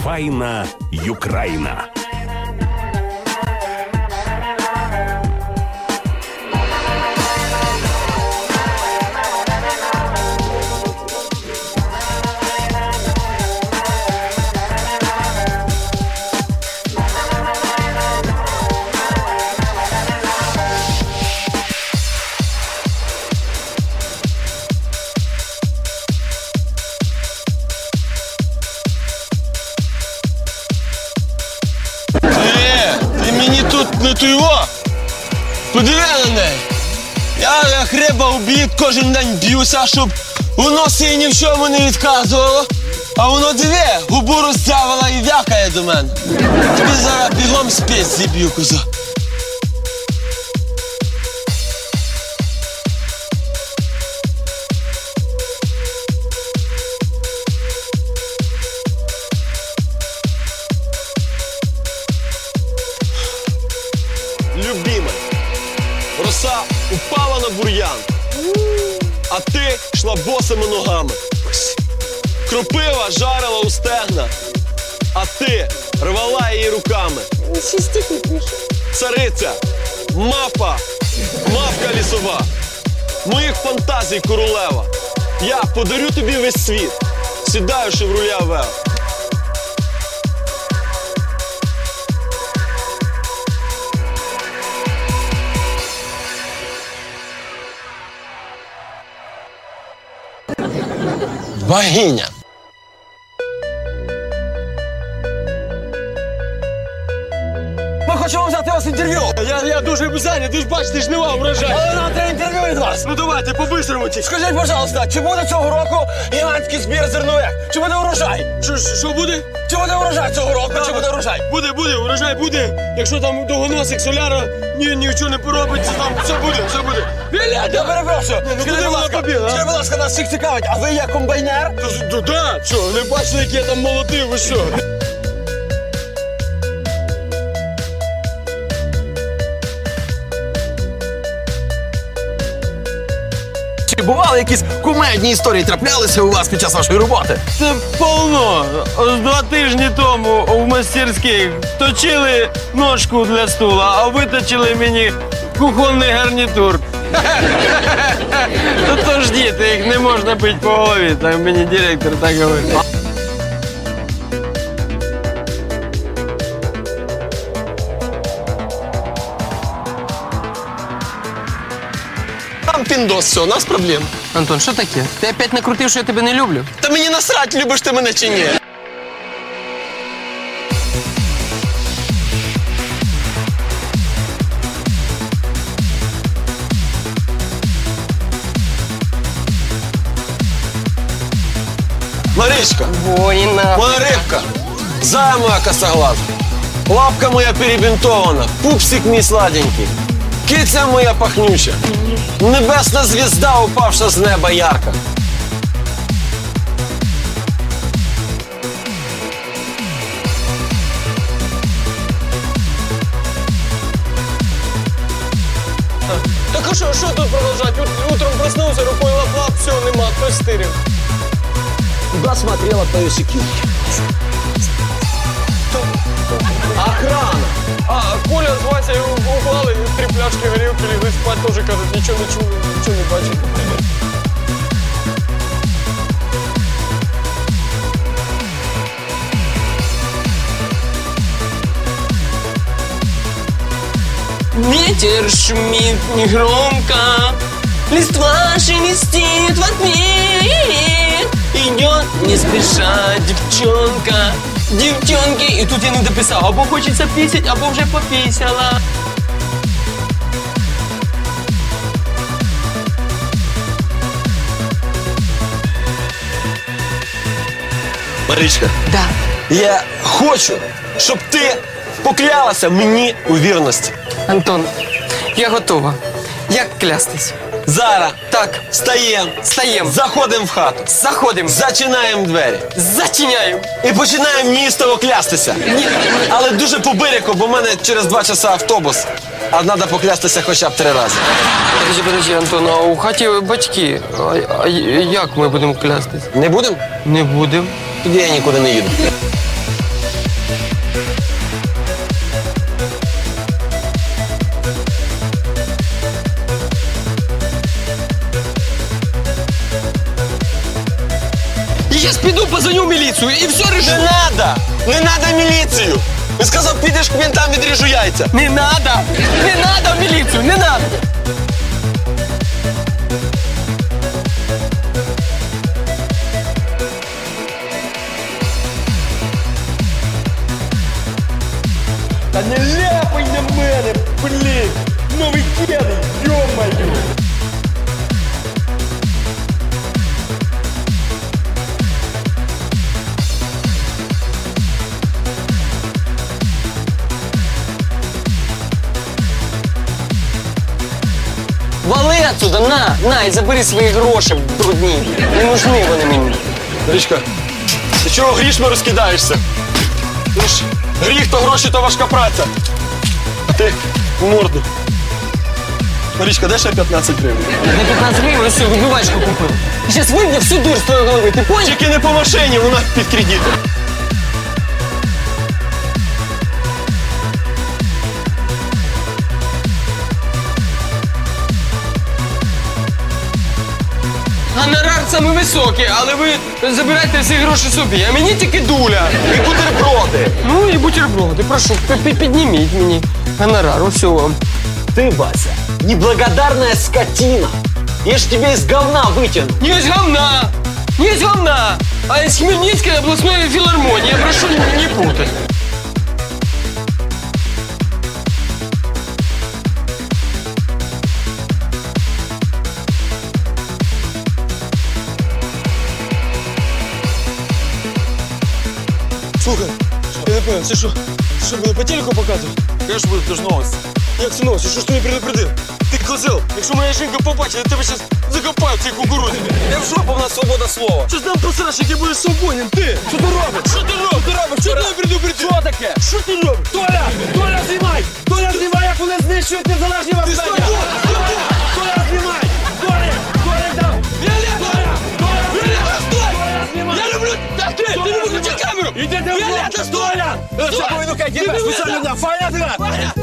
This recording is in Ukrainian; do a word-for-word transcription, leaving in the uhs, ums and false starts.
Файна Юкраїна. Не ту його. Подиви на неї. Я як риба в обід кожен день б'юся, щоб воно сі ні в чому не відказувало. А воно диви, губу роздявила і вякає до мене. Тобі зараз бігом спесь зіб'ю, коза. Любимая, роса упала на бур'ян, а ти йшла босими ногами. Кропива жарила у стегна, а ти рвала її руками. Цариця, мавпа, мавка лісова, моїх фантазій королева. Я подарю тобі весь світ, сідаю шевруля Вео. Богиня. Ми хочемо взяти у вас інтерв'ю. Я, я дуже зайнятий, ти ж бачиш, ти ж нема врожай. Але нам треба інтерв'ю від вас. Ну давайте, по-бистрому ті. Скажіть, пожалуйста, чи буде цього року гігантський збір зернових? Чи буде урожай? Що, що буде? Чи буде урожай цього року? Чи буде урожай? Буде, буде, урожай буде. Якщо там довгоносик соляра ні, нічого не поробиться, там все буде, все буде. Я перепрошую. Ну, Скажіть, будь ласка, побіг, а? скажіть, будь ласка, нас всіх цікавить, а ви є комбайнер? То да, що, не бачили, як я там молотив, ви що? Чи бували якісь кумедні історії траплялися у вас під час вашої роботи? Це повно. Ось два тижні тому в мастерських точили ножку для стула, а виточили мені кухонний гарнітур. Ну то ж діти, їх не можна бити по голові, так мені директор так говорить. Там піндос, все, у нас проблем. Антон, що таке? Ти опять накрутив, що я тебе не люблю? Та мені насрать, любиш ти мене чи ні. Маричка, Воїна. моя рибка, зая моя косоглаза, лапка моя перебінтована, пупсик мій сладенький, киця моя пахнюча, небесна звізда, упавша з неба ярка. Так а що, що тут продовжати? Утром проснувся, рукою лап-лап, все, нема, хтось стирив. Куда смотрела твою секью? Охрана! А, Коля з Васею упали, три пляшки горілки, лігли спать, теж кажуть, нічого не чули, нічого не бачили. Ветер шумит негромко, листва шелестит в ответ. Идет не спеша девчонка, девчонки. І тут я не дописав, або хочеться пісять, або вже попісяла. Марічка, Да. я хочу, щоб ти поклялася мені у вірності. Антон, я готова. Як клястись? Зараз Так, встаємо, встаємо, заходимо в хату, заходимо, зачинаємо двері зачиняємо. і починаємо неїстово клястися. Ні. Але дуже по берегу, бо в мене через два часа автобус, а треба поклястися хоча б три рази. Подожди, подожди, Антон, а у хаті батьки. А, а як ми будемо клястись? Не будемо? Не будемо. Тоді я нікуди не їду. Я сейчас піду позвоню в міліцію і все решу. Не надо! Не надо міліцію! Він сказав, підеш к ментам, відріжу яйця. Не надо! Не надо в міліцію, не надо! Та не ляпай на мене, блін! Новий кеди, йо-маю! Вали отсюда, на, на, і забери свої гроші брудні. Не нужны вони мені. Річка, ти чого грішми розкидаєшся? Ти ж гріх то гроші, то важка праця. А ти в морду. Річка, де ще п'ятнадцять гривень? На п'ятнадцять гривень все, вибивачку купив. І зараз виб'є всю дурь з твоєї голови, ти понял? Тільки не по машині, вона під кредитом. Гонорар самий високий, але ви забирайте всі гроші собі, а мені тільки дуля. І бутерброди. Ну і бутерброди, прошу, пі- підніміть мені гонорар, ось вам. Ты, Вася, неблагодарная скотина. Я ж тебя из говна вытяну. Не из говна, не из говна, а из Хмельницкой областной филармонии. Я прошу не путать. Слухай, я не понял, це що? Це що, буде по телеку показувати? Конечно, будет тоже новость. Як це новость? Що ж ти не предупредив? Ти козел, якщо моя жінка побачить, я тебе зараз закопаю в цій кукурудзі. Я в жопу, у нас свобода слова. Що ж там посраш, який будеш свободен? Ти! Що ти робиш? Що ти робиш? Що ти робиш? Що ти не предупредив? Що таке? Що ти робиш? Толя! Толя, знімай! Толя, знімай, як вони знищують незалежні Ти стой! восстання! Стой! Толя, знімай! Толя! Толя, там! Віолетта! Толя! Віолетта, стой! Толя, знімай! Я люблю! Так ти! Ти не виключи камеру! Іди ти в Віолетта, жопу! стой! Толя! Стой! Що повинука, Ти тебе не спеціально виключи! для файна тебе!